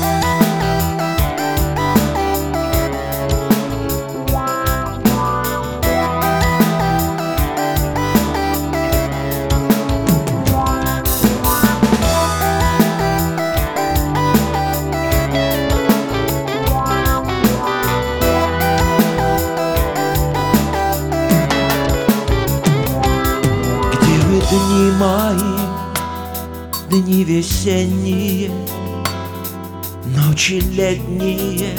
Дни мои, дни весенние, ночи летние,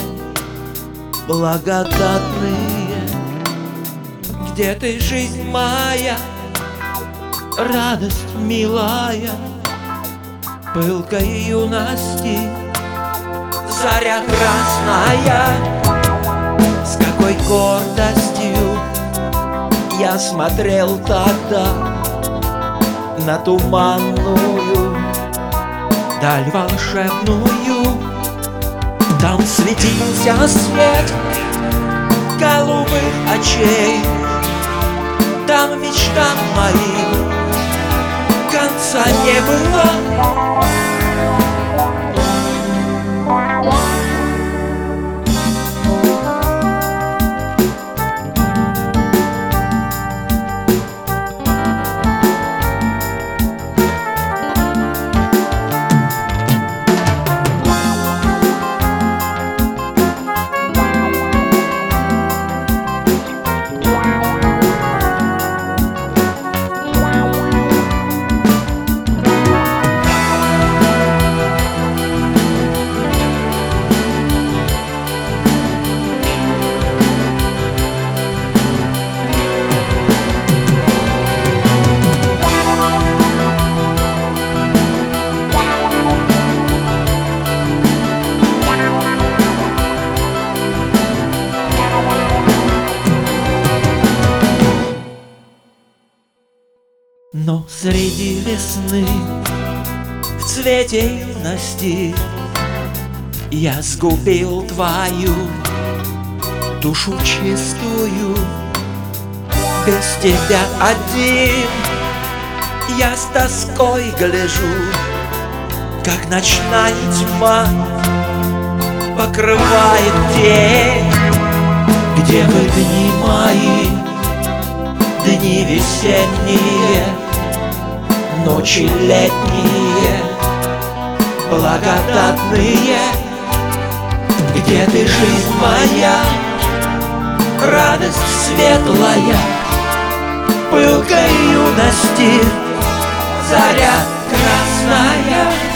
благодатные. Где ты, жизнь моя, радость милая, пылкой юности, заря красная? С какой гордостью я смотрел тогда на туманную даль волшебную. Там светился свет голубых очей, там мечтам моим конца не было. Но среди весны, в цвете юности, я сгубил твою душу чистую. Без тебя один я с тоской гляжу, как ночная тьма покрывает день. Где вы, дни мои, дни весенние, ночи летние, благодатные? Где ты, жизнь моя, радость светлая, пылкой юности, заря красная?